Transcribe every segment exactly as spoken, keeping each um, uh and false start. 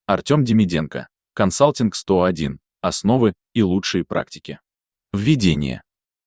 Артем Демиденко. Консалтинг сто один. Основы и лучшие практики. Введение.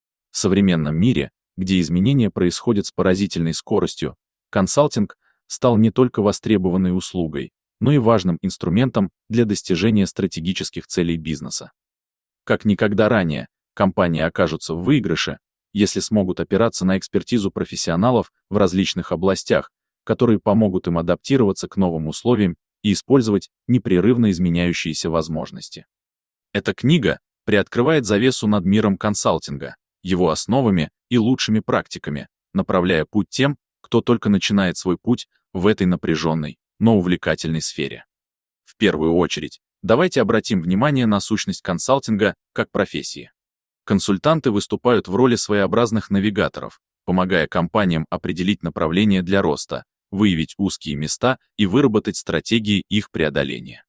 В современном мире, где изменения происходят с поразительной скоростью, консалтинг стал не только востребованной услугой, но и важным инструментом для достижения стратегических целей бизнеса. Как никогда ранее, компании окажутся в выигрыше, если смогут опираться на экспертизу профессионалов в различных областях, которые помогут им адаптироваться к новым условиям и использовать непрерывно изменяющиеся возможности. Эта книга приоткрывает завесу над миром консалтинга, его основами и лучшими практиками, направляя путь тем, кто только начинает свой путь в этой напряженной, но увлекательной сфере. В первую очередь, давайте обратим внимание на сущность консалтинга как профессии. Консультанты выступают в роли своеобразных навигаторов, помогая компаниям определить направление для роста, выявить узкие места и выработать стратегии их преодоления.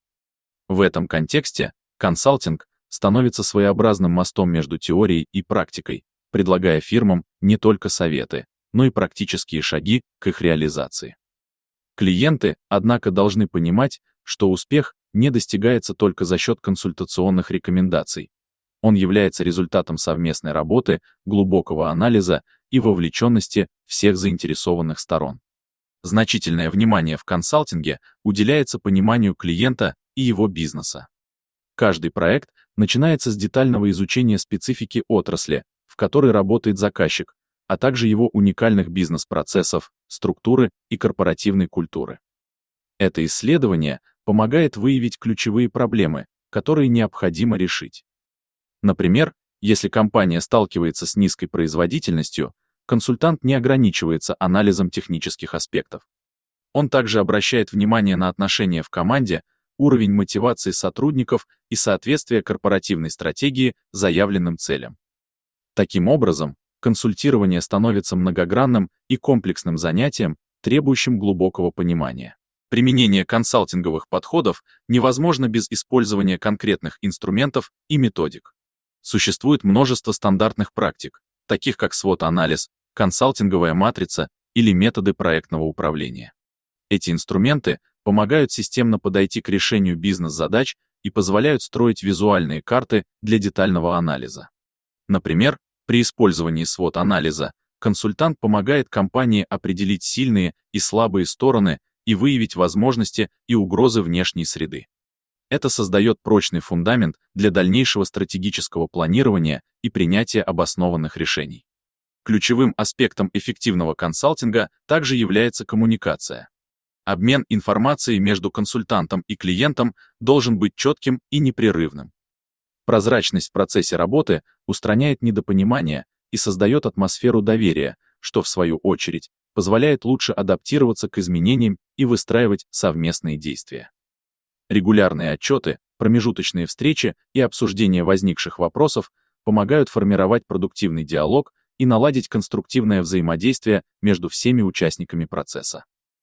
В этом контексте консалтинг становится своеобразным мостом между теорией и практикой, предлагая фирмам не только советы, но и практические шаги к их реализации. Клиенты, однако, должны понимать, что успех не достигается только за счет консультационных рекомендаций. Он является результатом совместной работы, глубокого анализа и вовлеченности всех заинтересованных сторон. Значительное внимание в консалтинге уделяется пониманию клиента и его бизнеса. Каждый проект начинается с детального изучения специфики отрасли, в которой работает заказчик, а также его уникальных бизнес-процессов, структуры и корпоративной культуры. Это исследование помогает выявить ключевые проблемы, которые необходимо решить. Например, если компания сталкивается с низкой производительностью, консультант не ограничивается анализом технических аспектов. Он также обращает внимание на отношения в команде, уровень мотивации сотрудников и соответствие корпоративной стратегии заявленным целям. Таким образом, консультирование становится многогранным и комплексным занятием, требующим глубокого понимания. Применение консалтинговых подходов невозможно без использования конкретных инструментов и методик. Существует множество стандартных практик, таких как свот-анализ, консалтинговая матрица или методы проектного управления. Эти инструменты помогают системно подойти к решению бизнес-задач и позволяют строить визуальные карты для детального анализа. Например, при использовании свот-анализа консультант помогает компании определить сильные и слабые стороны и выявить возможности и угрозы внешней среды. Это создает прочный фундамент для дальнейшего стратегического планирования и принятия обоснованных решений. Ключевым аспектом эффективного консалтинга также является коммуникация. Обмен информацией между консультантом и клиентом должен быть четким и непрерывным. Прозрачность в процессе работы устраняет недопонимание и создает атмосферу доверия, что, в свою очередь, позволяет лучше адаптироваться к изменениям и выстраивать совместные действия. Регулярные отчеты, промежуточные встречи и обсуждение возникших вопросов помогают формировать продуктивный диалог и наладить конструктивное взаимодействие между всеми участниками процесса.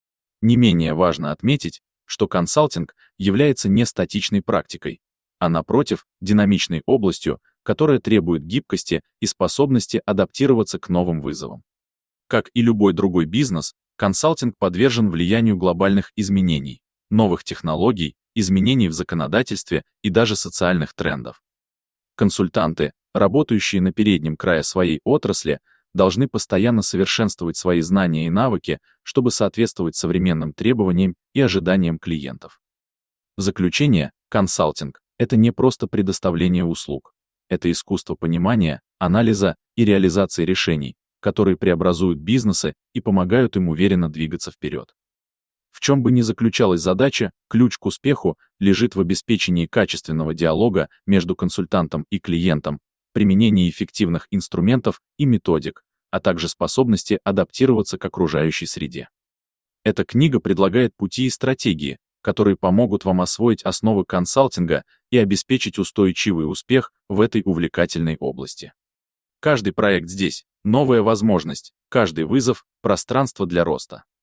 Не менее важно отметить, что консалтинг является не статичной практикой, а напротив, динамичной областью, которая требует гибкости и способности адаптироваться к новым вызовам. Как и любой другой бизнес, консалтинг подвержен влиянию глобальных изменений, новых технологий, изменений в законодательстве и даже социальных трендов. Консультанты, работающие на переднем крае своей отрасли, должны постоянно совершенствовать свои знания и навыки, чтобы соответствовать современным требованиям и ожиданиям клиентов. В заключение, консалтинг — это не просто предоставление услуг. Это искусство понимания, анализа и реализации решений, которые преобразуют бизнесы и помогают им уверенно двигаться вперед. В чем бы ни заключалась задача, ключ к успеху лежит в обеспечении качественного диалога между консультантом и клиентом, применении эффективных инструментов и методик, а также способности адаптироваться к окружающей среде. Эта книга предлагает пути и стратегии, которые помогут вам освоить основы консалтинга и обеспечить устойчивый успех в этой увлекательной области. Каждый проект здесь — новая возможность, каждый вызов — пространство для роста.